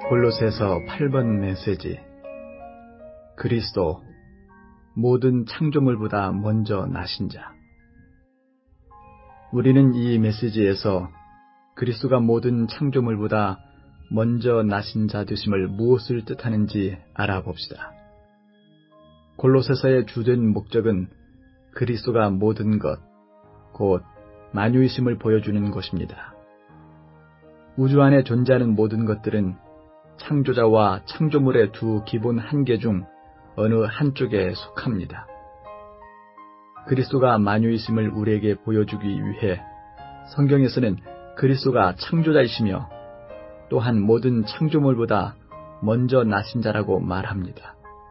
골로새서 8번 메시지. 그리스도 모든 창조물보다 먼저 나신 자. 우리는 이 메시지에서 그리스도가 모든 창조물보다 먼저 나신 자 되심을 무엇을 뜻하는지 알아봅시다. 골로새서의 주된 목적은 그리스도가 모든 것, 곧 만유이심을 보여주는 것입니다. 우주 안에 존재하는 모든 것들은 창조자와 창조물의 두 기본 한계 중 어느 한쪽에 속합니다. 그리스도가 만유이심을 우리에게 보여주기 위해 성경에서는 그리스도가 창조자이시며 또한 모든 창조물보다 먼저 나신 자라고 말합니다.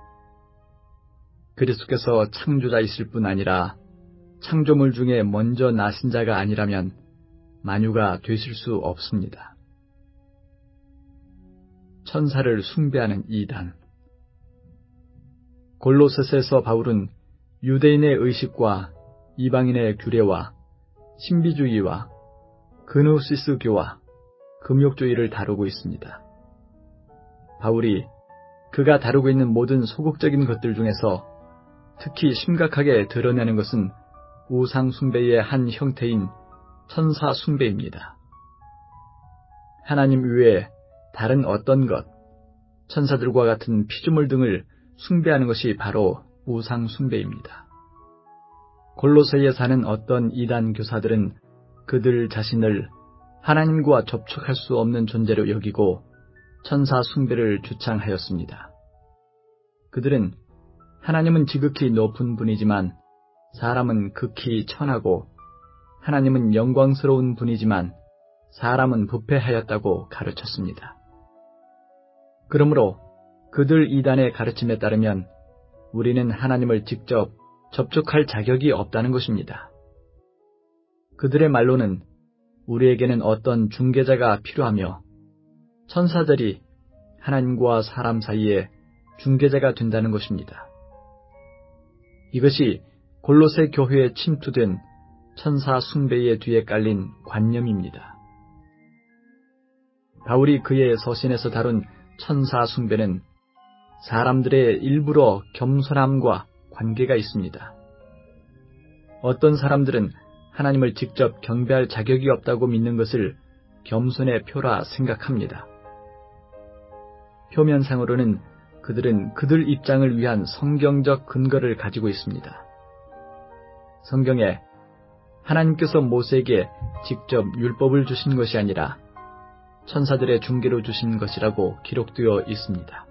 그리스도께서 창조자이실 뿐 아니라 창조물 중에 먼저 나신 자가 아니라면 만유가 되실 수 없습니다. 천사를 숭배하는 이단. 골로새서에서 바울은 유대인의 의식과 이방인의 규례와 신비주의와 그노시스교와 금욕주의를 다루고 있습니다. 바울이 그가 다루고 있는 모든 소극적인 것들 중에서 특히 심각하게 드러내는 것은 우상 숭배의 한 형태인 천사 숭배입니다. 하나님 외에 다른 어떤 것, 천사들과 같은 피조물 등을 숭배하는 것이 바로 우상 숭배입니다. 골로새에 사는 어떤 이단 교사들은 그들 자신을 하나님과 접촉할 수 없는 존재로 여기고 천사 숭배를 주창하였습니다. 그들은 하나님은 지극히 높은 분이지만 사람은 극히 천하고 하나님은 영광스러운 분이지만 사람은 부패하였다고 가르쳤습니다. 그러므로 그들 이단의 가르침에 따르면 우리는 하나님을 직접 접촉할 자격이 없다는 것입니다. 그들의 말로는 우리에게는 어떤 중개자가 필요하며 천사들이 하나님과 사람 사이에 중개자가 된다는 것입니다. 이것이 골로새 교회에 침투된 천사 숭배의 뒤에 깔린 관념입니다. 바울이 그의 서신에서 다룬 천사 숭배는 사람들의 일부러 겸손함과 관계가 있습니다. 어떤 사람들은 하나님을 직접 경배할 자격이 없다고 믿는 것을 겸손의 표라 생각합니다. 표면상으로는 그들은 그들 입장을 위한 성경적 근거를 가지고 있습니다. 성경에 하나님께서 모세에게 직접 율법을 주신 것이 아니라 천사들의 중개로 주신 것이라고 기록되어 있습니다.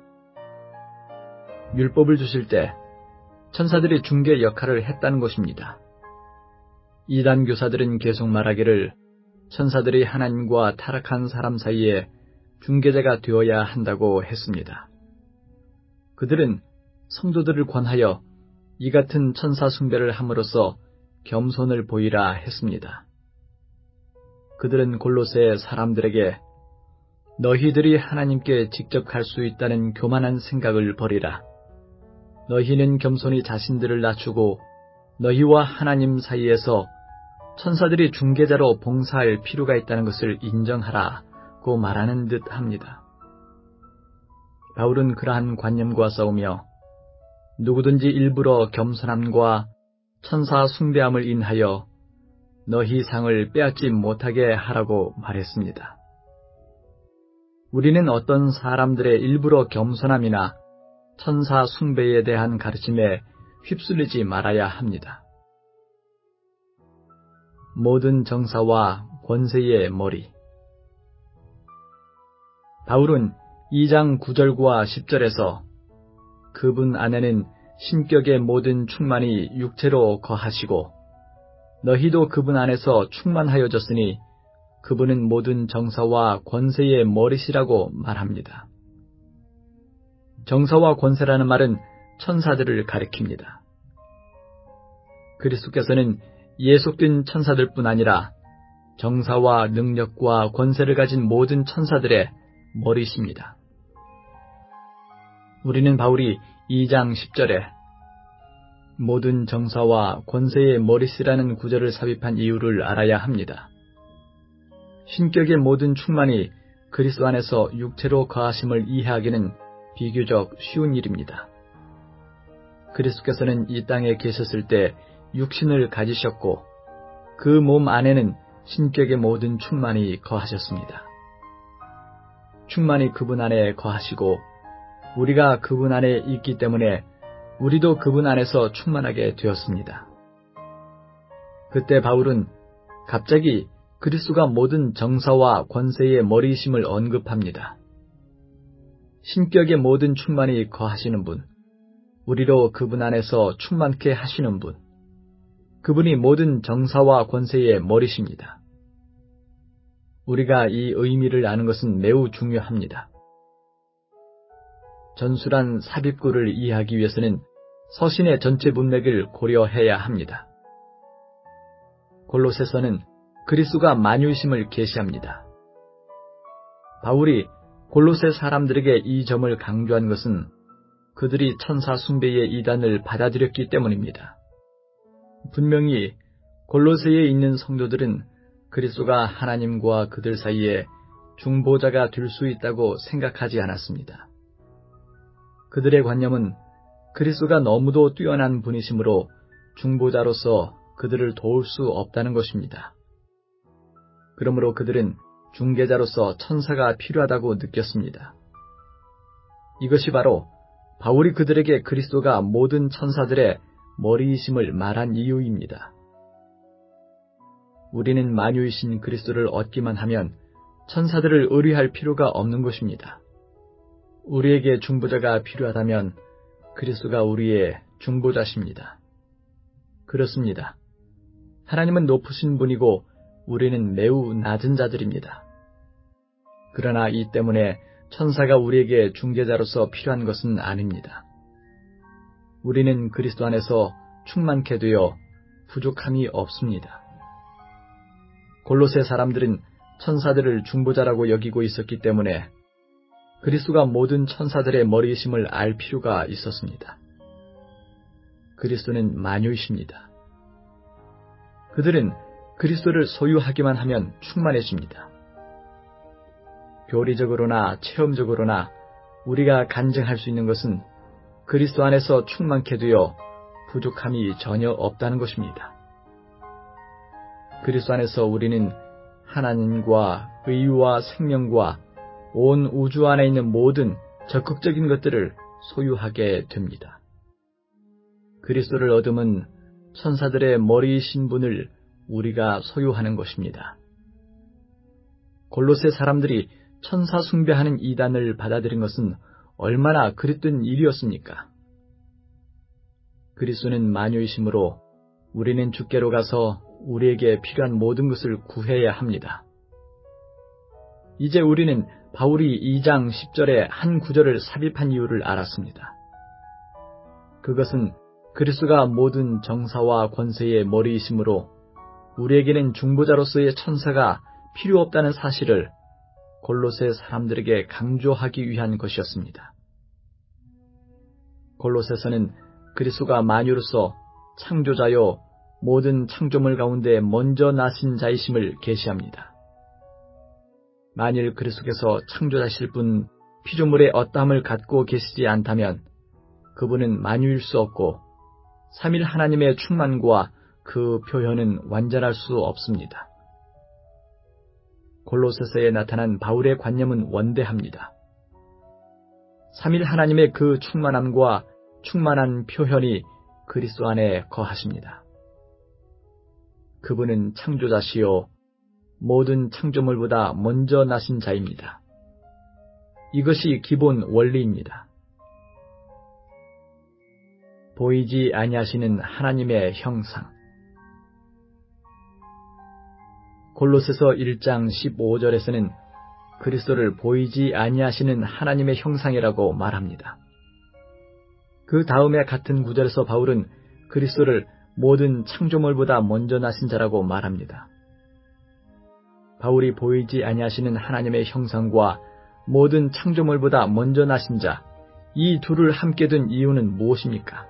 율법을 주실 때 천사들이 중개 역할을 했다는 것입니다. 이단 교사들은 계속 말하기를 천사들이 하나님과 타락한 사람 사이에 중개자가 되어야 한다고 했습니다. 그들은 성도들을 권하여 이 같은 천사 숭배를 함으로써 겸손을 보이라 했습니다. 그들은 골로새 사람들에게 너희들이 하나님께 직접 갈 수 있다는 교만한 생각을 버리라. 너희는 겸손히 자신들을 낮추고 너희와 하나님 사이에서 천사들이 중개자로 봉사할 필요가 있다는 것을 인정하라고 말하는 듯 합니다. 바울은 그러한 관념과 싸우며 누구든지 일부러 겸손함과 천사 숭배함을 인하여 너희 상을 빼앗지 못하게 하라고 말했습니다. 우리는 어떤 사람들의 일부러 겸손함이나 천사 숭배에 대한 가르침에 휩쓸리지 말아야 합니다. 모든 정사와 권세의 머리. 바울은 2장 9절과 10절에서 그분 안에는 신격의 모든 충만이 육체로 거하시고 너희도 그분 안에서 충만하여졌으니 그분은 모든 정사와 권세의 머리시라고 말합니다. 정사와 권세라는 말은 천사들을 가리킵니다. 그리스도께서는 예속된 천사들뿐 아니라 정사와 능력과 권세를 가진 모든 천사들의 머리십니다. 우리는 바울이 2장 10절에 모든 정사와 권세의 머리시라는 구절을 삽입한 이유를 알아야 합니다. 신격의 모든 충만이 그리스도 안에서 육체로 거하심을 이해하기는 비교적 쉬운 일입니다. 그리스도께서는 이 땅에 계셨을 때 육신을 가지셨고 그 몸 안에는 신격의 모든 충만이 거하셨습니다. 충만이 그분 안에 거하시고 우리가 그분 안에 있기 때문에 우리도 그분 안에서 충만하게 되었습니다. 그때 바울은 갑자기 그리스도가 모든 정사와 권세의 머리이심을 언급합니다. 신격의 모든 충만이 거하시는 분, 우리로 그분 안에서 충만케 하시는 분, 그분이 모든 정사와 권세의 머리십니다. 우리가 이 의미를 아는 것은 매우 중요합니다. 전술한 삽입구를 이해하기 위해서는 서신의 전체 문맥을 고려해야 합니다. 골로새서는 그리스도가 만유이심을 계시합니다. 바울이 골로새 사람들에게 이 점을 강조한 것은 그들이 천사 숭배의 이단을 받아들였기 때문입니다. 분명히 골로새에 있는 성도들은 그리스도가 하나님과 그들 사이에 중보자가 될 수 있다고 생각하지 않았습니다. 그들의 관념은 그리스도가 너무도 뛰어난 분이시므로 중보자로서 그들을 도울 수 없다는 것입니다. 그러므로 그들은 중개자로서 천사가 필요하다고 느꼈습니다. 이것이 바로 바울이 그들에게 그리스도가 모든 천사들의 머리이심을 말한 이유입니다. 우리는 만유이신 그리스도를 얻기만 하면 천사들을 의뢰할 필요가 없는 것입니다. 우리에게 중보자가 필요하다면 그리스도가 우리의 중보자십니다. 그렇습니다. 하나님은 높으신 분이고 우리는 매우 낮은 자들입니다. 그러나 이 때문에 천사가 우리에게 중개자로서 필요한 것은 아닙니다. 우리는 그리스도 안에서 충만케 되어 부족함이 없습니다. 골로새 사람들은 천사들을 중보자라고 여기고 있었기 때문에 그리스도가 모든 천사들의 머리이심을 알 필요가 있었습니다. 그리스도는 만유이십니다. 그들은 그리스도를 소유하기만 하면 충만해집니다. 교리적으로나 체험적으로나 우리가 간증할 수 있는 것은 그리스도 안에서 충만케 되어 부족함이 전혀 없다는 것입니다. 그리스도 안에서 우리는 하나님과 의와 생명과 온 우주 안에 있는 모든 적극적인 것들을 소유하게 됩니다. 그리스도를 얻음은 천사들의 머리이신 분을 우리가 소유하는 것입니다. 골로새 사람들이 천사 숭배하는 이단을 받아들인 것은 얼마나 그릇된 일이었습니까? 그리스도는 만유이심으로 우리는 주께로 가서 우리에게 필요한 모든 것을 구해야 합니다. 이제 우리는 바울이 2장 10절의 한 구절을 삽입한 이유를 알았습니다. 그것은 그리스도가 모든 정사와 권세의 머리이심으로 우리에게는 중보자로서의 천사가 필요 없다는 사실을 골로새 사람들에게 강조하기 위한 것이었습니다. 골로새서는 그리스도가 만유로서 창조자요 모든 창조물 가운데 먼저 나신 자이심을 계시합니다. 만일 그리스도께서 창조자실 뿐 피조물의 어떠함을 갖고 계시지 않다면 그분은 만유일 수 없고 삼일 하나님의 충만과 그 표현은 완전할 수 없습니다. 골로새서에 나타난 바울의 관념은 원대합니다. 삼일 하나님의 그 충만함과 충만한 표현이 그리스도 안에 거하십니다. 그분은 창조자시요 모든 창조물보다 먼저 나신 자입니다. 이것이 기본 원리입니다. 보이지 아니하시는 하나님의 형상. 골로새서 1장 15절에서는 그리스도를 보이지 아니하시는 하나님의 형상이라고 말합니다. 그 다음에 같은 구절에서 바울은 그리스도를 모든 창조물보다 먼저 나신 자라고 말합니다. 바울이 보이지 아니하시는 하나님의 형상과 모든 창조물보다 먼저 나신 자, 이 둘을 함께 둔 이유는 무엇입니까?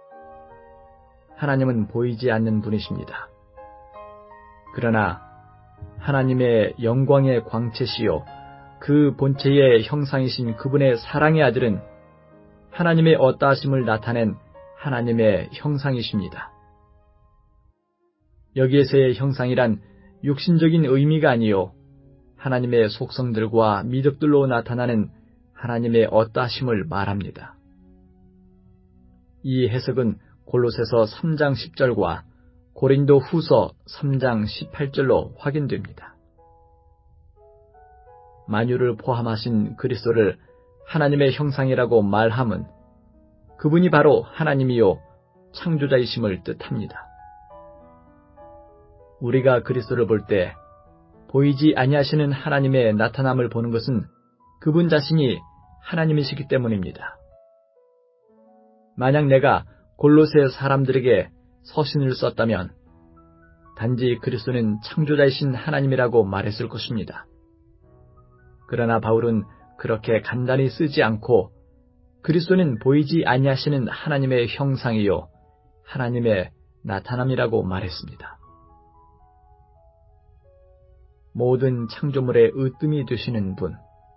하나님은 보이지 않는 분이십니다. 그러나 하나님의 영광의 광채시요 그 본체의 형상이신 그분의 사랑의 아들은 하나님의 어떠하심을 나타낸 하나님의 형상이십니다. 여기에서의 형상이란 육신적인 의미가 아니요 하나님의 속성들과 미덕들로 나타나는 하나님의 어떠하심을 말합니다. 이 해석은 골로새서 3장 10절과 고린도 후서 3장 18절로 확인됩니다. 만유를 포함하신 그리스도를 하나님의 형상이라고 말함은 그분이 바로 하나님이요 창조자이심을 뜻합니다. 우리가 그리스도를 볼 때 보이지 아니하시는 하나님의 나타남을 보는 것은 그분 자신이 하나님이시기 때문입니다. 만약 내가 골로새 사람들에게 서신을 썼다면 단지 그리스도는 창조자이신 하나님이라고 말했을 것입니다. 그러나 바울은 그렇게 간단히 쓰지 않고 그리스도는 보이지 아니하시는 하나님의 형상이요 하나님의 나타남이라고 말했습니다. 모든 창조물의 으뜸이 되시는 분.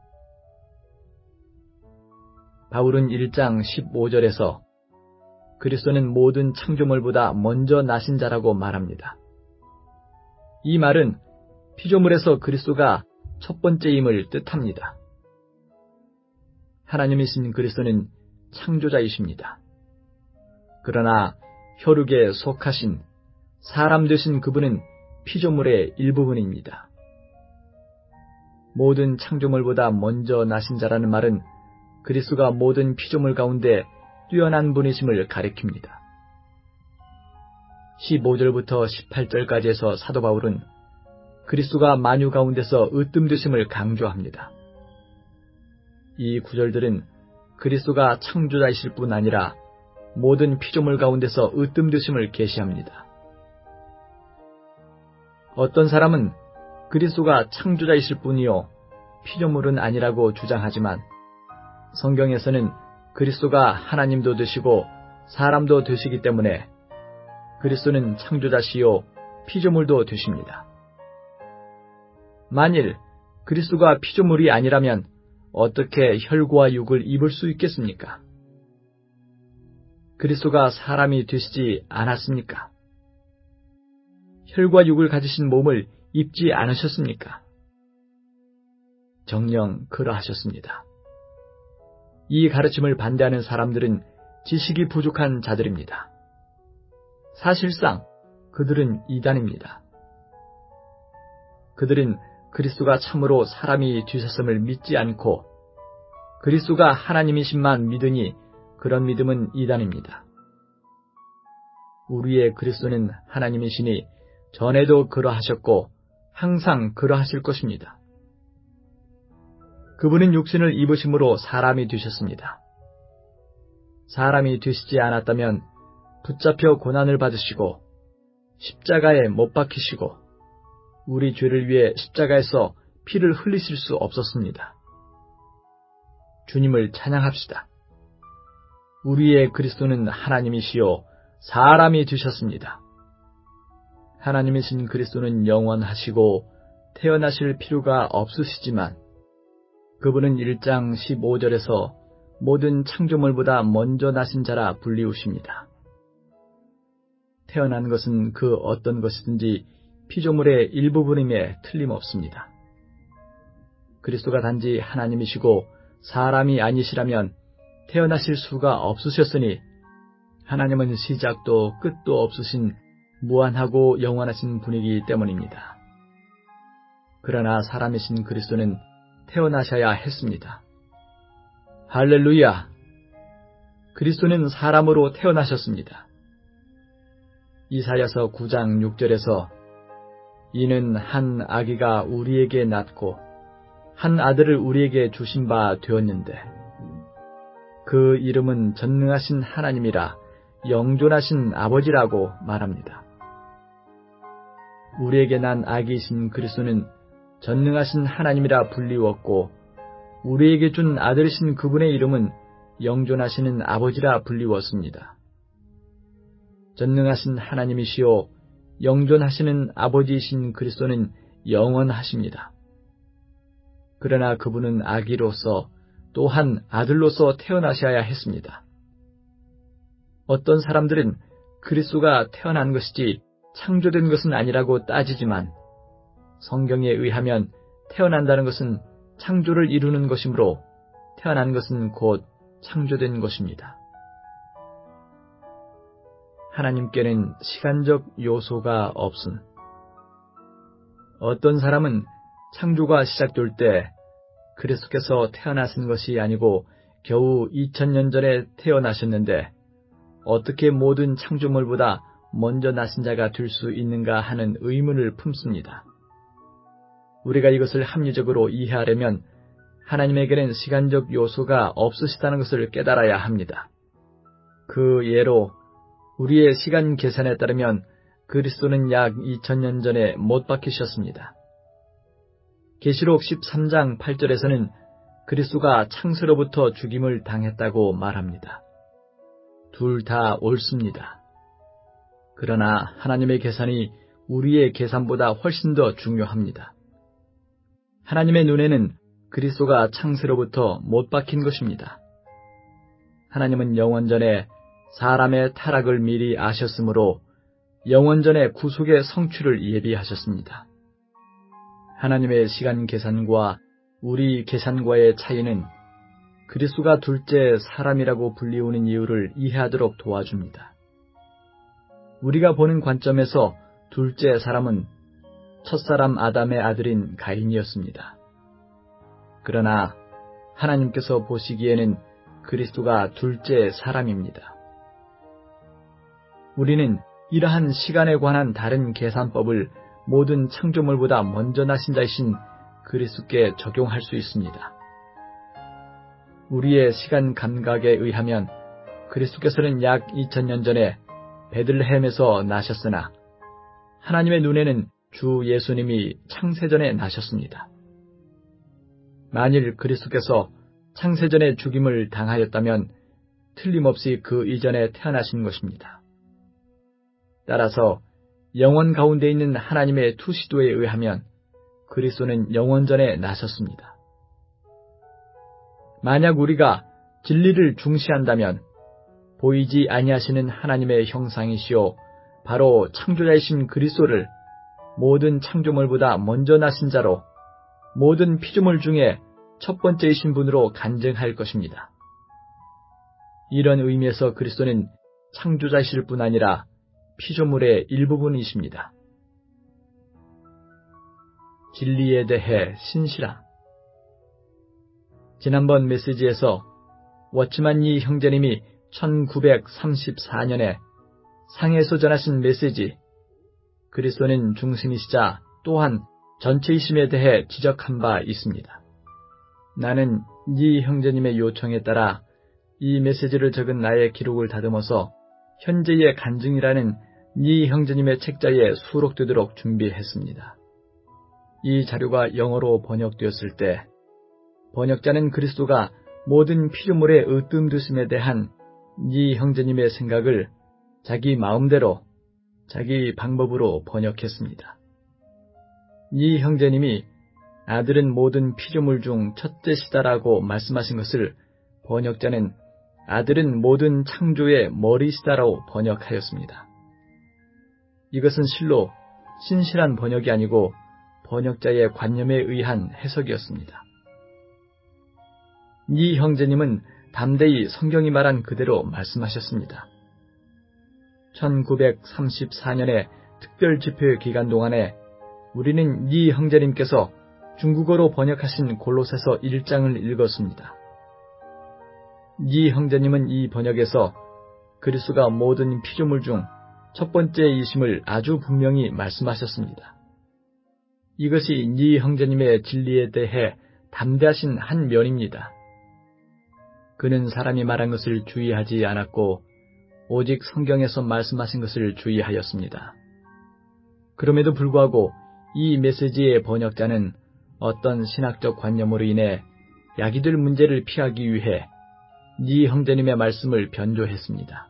바울은 1장 15절에서 그리스도는 모든 창조물보다 먼저 나신 자라고 말합니다. 이 말은 피조물에서 그리스도가 첫 번째임을 뜻합니다. 하나님이신 그리스도는 창조자이십니다. 그러나 혈육에 속하신 사람 되신 그분은 피조물의 일부분입니다. 모든 창조물보다 먼저 나신 자라는 말은 그리스도가 모든 피조물 가운데 뛰어난 분이심을 가리킵니다. 15절부터 18절까지에서 사도 바울은 그리스도가 만유 가운데서 으뜸되심을 강조합니다. 이 구절들은 그리스도가 창조자이실 뿐 아니라 모든 피조물 가운데서 으뜸되심을 계시합니다. 어떤 사람은 그리스도가 창조자이실 뿐이요 피조물은 아니라고 주장하지만 성경에서는 그리스도가 하나님도 되시고 사람도 되시기 때문에 그리스도는 창조자시요 피조물도 되십니다. 만일 그리스도가 피조물이 아니라면 어떻게 혈과 육을 입을 수 있겠습니까? 그리스도가 사람이 되시지 않았습니까? 혈과 육을 가지신 몸을 입지 않으셨습니까? 정녕 그러하셨습니다. 이 가르침을 반대하는 사람들은 지식이 부족한 자들입니다. 사실상 그들은 이단입니다. 그들은 그리스도가 참으로 사람이 되셨음을 믿지 않고 그리스도가 하나님이신만 믿으니 그런 믿음은 이단입니다. 우리의 그리스도는 하나님이시니 전에도 그러하셨고 항상 그러하실 것입니다. 그분은 육신을 입으심으로 사람이 되셨습니다. 사람이 되시지 않았다면 붙잡혀 고난을 받으시고 십자가에 못 박히시고 우리 죄를 위해 십자가에서 피를 흘리실 수 없었습니다. 주님을 찬양합시다. 우리의 그리스도는 하나님이시요 사람이 되셨습니다. 하나님이신 그리스도는 영원하시고 태어나실 필요가 없으시지만 그분은 1장 15절에서 모든 창조물보다 먼저 나신 자라 불리우십니다. 태어난 것은 그 어떤 것이든지 피조물의 일부분임에 틀림없습니다. 그리스도가 단지 하나님이시고 사람이 아니시라면 태어나실 수가 없으셨으니 하나님은 시작도 끝도 없으신 무한하고 영원하신 분이기 때문입니다. 그러나 사람이신 그리스도는 태어나셔야 했습니다. 할렐루야! 그리스도는 사람으로 태어나셨습니다. 이사야서 9장 6절에서 이는 한 아기가 우리에게 낳고 한 아들을 우리에게 주신 바 되었는데 그 이름은 전능하신 하나님이라 영존하신 아버지라고 말합니다. 우리에게 난 아기이신 그리스도는 전능하신 하나님이라 불리웠고 우리에게 준 아들이신 그분의 이름은 영존하시는 아버지라 불리웠습니다. 전능하신 하나님이시요 영존하시는 아버지이신 그리스도는 영원하십니다. 그러나 그분은 아기로서 또한 아들로서 태어나셔야 했습니다. 어떤 사람들은 그리스도가 태어난 것이지 창조된 것은 아니라고 따지지만 성경에 의하면 태어난다는 것은 창조를 이루는 것이므로 태어난 것은 곧 창조된 것입니다. 하나님께는 시간적 요소가 없음. 어떤 사람은 창조가 시작될 때 그리스도께서 태어나신 것이 아니고 겨우 2000년 전에 태어나셨는데 어떻게 모든 창조물보다 먼저 나신 자가 될 수 있는가 하는 의문을 품습니다. 우리가 이것을 합리적으로 이해하려면 하나님에게는 시간적 요소가 없으시다는 것을 깨달아야 합니다. 그 예로 우리의 시간 계산에 따르면 그리스도는 약 2000년 전에 못 박히셨습니다. 계시록 13장 8절에서는 그리스도가 창세로부터 죽임을 당했다고 말합니다. 둘 다 옳습니다. 그러나 하나님의 계산이 우리의 계산보다 훨씬 더 중요합니다. 하나님의 눈에는 그리스도가 창세로부터 못 박힌 것입니다. 하나님은 영원전에 사람의 타락을 미리 아셨으므로 영원전에 구속의 성취를 예비하셨습니다. 하나님의 시간 계산과 우리 계산과의 차이는 그리스도가 둘째 사람이라고 불리우는 이유를 이해하도록 도와줍니다. 우리가 보는 관점에서 둘째 사람은 첫사람 아담의 아들인 가인이었습니다. 그러나 하나님께서 보시기에는 그리스도가 둘째 사람입니다. 우리는 이러한 시간에 관한 다른 계산법을 모든 창조물보다 먼저 나신 자이신 그리스도께 적용할 수 있습니다. 우리의 시간 감각에 의하면 그리스도께서는 약 2000년 전에 베들레헴에서 나셨으나 하나님의 눈에는 주 예수님이 창세전에 나셨습니다. 만일 그리스도께서 창세전에 죽임을 당하였다면 틀림없이 그 이전에 태어나신 것입니다. 따라서 영원 가운데 있는 하나님의 투시도에 의하면 그리스도는 영원전에 나셨습니다. 만약 우리가 진리를 중시한다면 보이지 아니하시는 하나님의 형상이시오 바로 창조자이신 그리스도를 모든 창조물보다 먼저 나신 자로 모든 피조물 중에 첫 번째이신 분으로 간증할 것입니다. 이런 의미에서 그리스도는 창조자이실 뿐 아니라 피조물의 일부분이십니다. 진리에 대해 신실함. 지난번 메시지에서 워치만 리 형제님이 1934년에 상해에서 전하신 메시지 그리스도는 중심이시자 또한 전체이심에 대해 지적한 바 있습니다. 나는 이 형제님의 요청에 따라 이 메시지를 적은 나의 기록을 다듬어서 현재의 간증이라는 이 형제님의 책자에 수록되도록 준비했습니다. 이 자료가 영어로 번역되었을 때 번역자는 그리스도가 모든 피조물의 으뜸되심에 대한 이 형제님의 생각을 자기 마음대로 자기 방법으로 번역했습니다. 이 형제님이 아들은 모든 피조물 중 첫째시다라고 말씀하신 것을 번역자는 아들은 모든 창조의 머리시다라고 번역하였습니다. 이것은 실로 신실한 번역이 아니고 번역자의 관념에 의한 해석이었습니다. 이 형제님은 담대히 성경이 말한 그대로 말씀하셨습니다. 1934년의 특별 집회 기간 동안에 우리는 이 형제님께서 중국어로 번역하신 골로새서 1장을 읽었습니다. 이 형제님은 이 번역에서 그리스도가 모든 피조물 중 첫 번째이심을 아주 분명히 말씀하셨습니다. 이것이 이 형제님의 진리에 대해 담대하신 한 면입니다. 그는 사람이 말한 것을 주의하지 않았고 오직 성경에서 말씀하신 것을 주의하였습니다. 그럼에도 불구하고 이 메시지의 번역자는 어떤 신학적 관념으로 인해 야기될 문제를 피하기 위해 이 형제님의 말씀을 변조했습니다.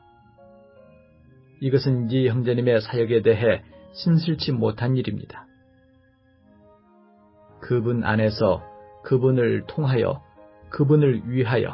이것은 이 형제님의 사역에 대해 신실치 못한 일입니다. 그분 안에서 그분을 통하여, 그분을 위하여.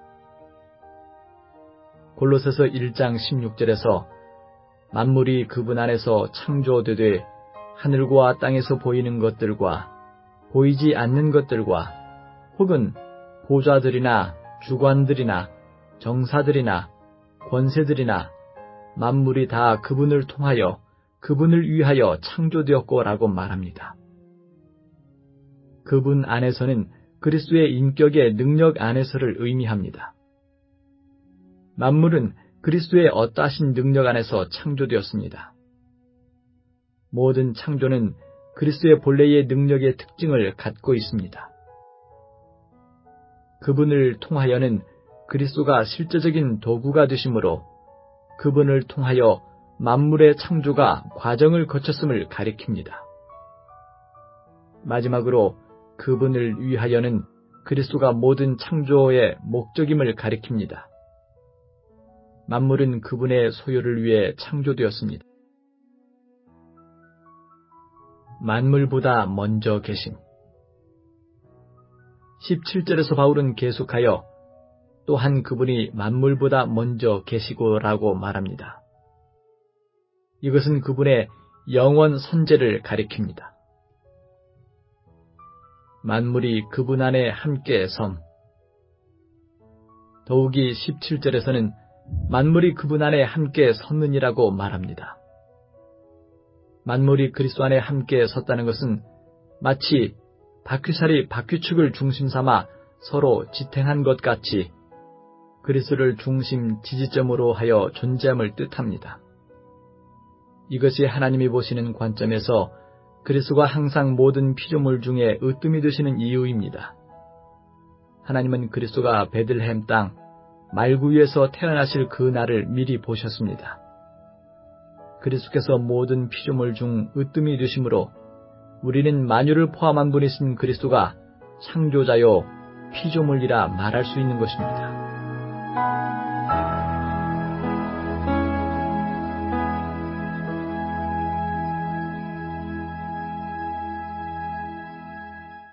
골로새서 1장 16절에서 만물이 그분 안에서 창조되되 하늘과 땅에서 보이는 것들과 보이지 않는 것들과 혹은 보좌들이나 주관들이나 정사들이나 권세들이나 만물이 다 그분을 통하여 그분을 위하여 창조되었고라고 말합니다. 그분 안에서는 그리스도의 인격의 능력 안에서를 의미합니다. 만물은 그리스도의 어떠하신 능력 안에서 창조되었습니다. 모든 창조는 그리스도의 본래의 능력의 특징을 갖고 있습니다. 그분을 통하여는 그리스도가 실제적인 도구가 되심으로 그분을 통하여 만물의 창조가 과정을 거쳤음을 가리킵니다. 마지막으로 그분을 위하여는 그리스도가 모든 창조의 목적임을 가리킵니다. 만물은 그분의 소유를 위해 창조되었습니다. 만물보다 먼저 계심. 17절에서 바울은 계속하여 또한 그분이 만물보다 먼저 계시고라고 말합니다. 이것은 그분의 영원 선제를 가리킵니다. 만물이 그분 안에 함께 섬. 더욱이 17절에서는 만물이 그분 안에 함께 섰느니라고 말합니다. 만물이 그리스도 안에 함께 섰다는 것은 마치 바퀴살이 바퀴축을 중심 삼아 서로 지탱한 것 같이 그리스도를 중심 지지점으로 하여 존재함을 뜻합니다. 이것이 하나님이 보시는 관점에서 그리스도가 항상 모든 피조물 중에 으뜸이 되시는 이유입니다. 하나님은 그리스도가 베들레헴 땅 말구 위에서 태어나실 그 날을 미리 보셨습니다. 그리스도께서 모든 피조물 중 으뜸이 되심으로 우리는 만유를 포함한 분이신 그리스도가 창조자요 피조물이라 말할 수 있는 것입니다.